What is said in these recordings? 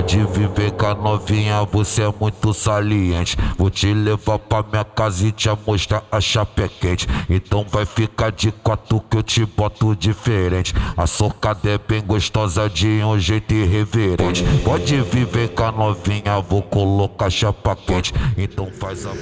Pode viver com a novinha, você é muito saliente. Vou te levar pra minha casa e te mostrar a chapa é quente. Então vai ficar de quatro que eu te boto diferente. A socada é bem gostosa de um jeito irreverente. Pode viver com a novinha, vou colocar chapa quente. Então faz a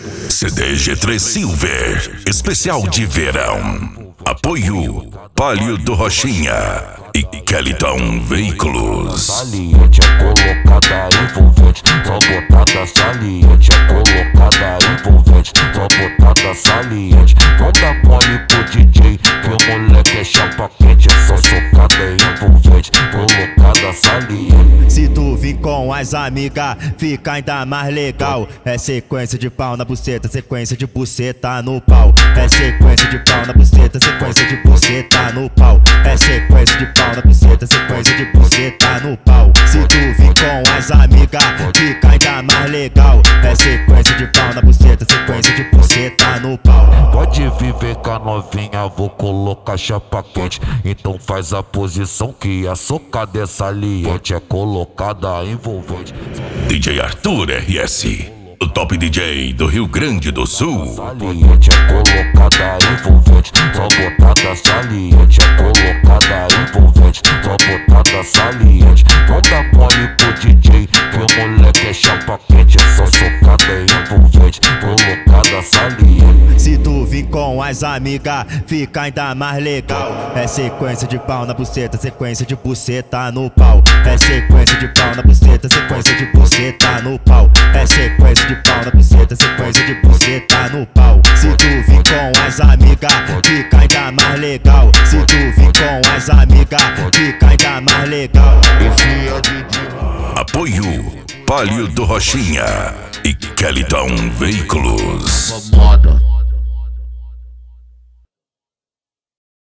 CDG3 Silver, especial de verão. Apoio Palio do Rochinha e Kellyton Veículos. Saliente é colocada envolvente, só botada saliente é colocada envolvente, só botada saliente. Manda mole pro DJ, que o moleque é chapa quente, é só socada envolvente, colocada saliente. Se tu vir com as amigas, fica ainda mais legal. É sequência de pau na buceta, sequência de buceta no pau. É sequência de pau na buceta, sequência de buceta no pau. É sequência de pau na buceta, sequência de buceta no pau. Se tu vir com as amigas, fica ainda mais legal. É sequência de pau na buceta, sequência de buceta no pau. Pode viver com a novinha, vou colocar chapa quente. Então faz a posição que a socada é saliente, é colocada envolvente. DJ Arthur RS, o top DJ do Rio Grande do Sul. Saliente é colocada envolvente, só botada saliente é colocada envolvente, só botada saliente. Manda mole pro DJ, que o moleque é chapa quente, é só socada envolvente, colocada saliente. Se tu vir com as amigas, fica ainda mais legal. É sequência de pau na buceta, sequência de buceta no pau. É sequência de pau na buceta, sequência de buceta no pau. É sequência de pau na buceta, sequência de buceta no pau. Se tu vir com as amigas, fica ainda mais legal. Se tu vir com as amigas, fica ainda mais legal. Apoio Palio do Rochinha e Kellyton Veículos. Moda.